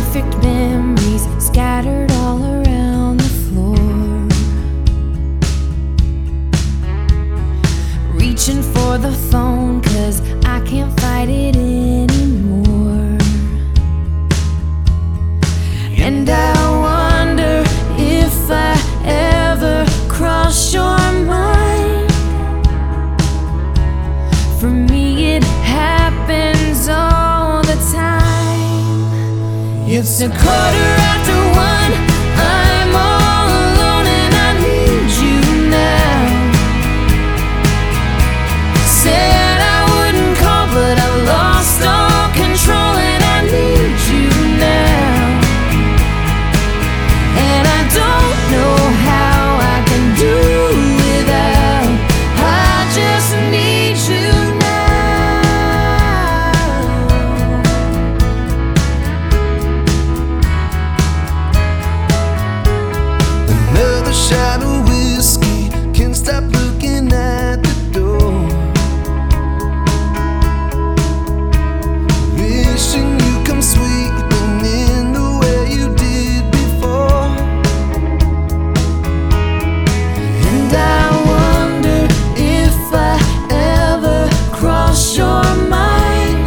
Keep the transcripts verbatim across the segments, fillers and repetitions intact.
Imperfect memories scattered all around the floor. Reaching for the phone 'cause I can't fight it anymore. And I wonder if I ever cross your mind. For me it happens all the time. It's a quarter after one, I'm all alone and I need you now. Said I wouldn't call but I've lost all control and I need you now. And I don't know how I can do without, I just need you now. Another shot of whiskey, can't stop looking at the door. Wishing you come sweeping in the way you did before. And I wonder if I ever cross your mind.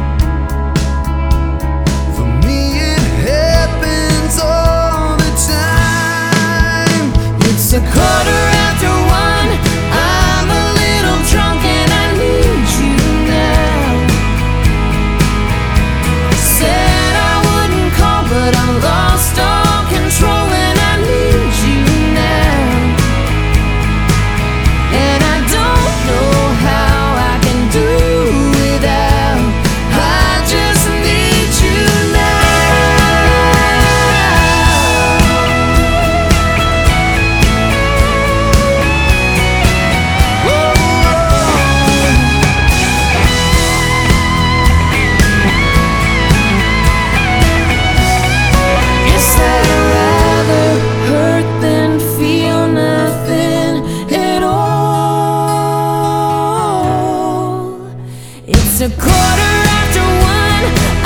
For me it happens all the time. It's a quarter after one, I'm a little drunk and I need you now. Said I wouldn't call but I'm lost all control and I need you now. And I don't know how I can do without, I just need you now. Guess I'd rather hurt than feel nothing at all. It's a quarter after one,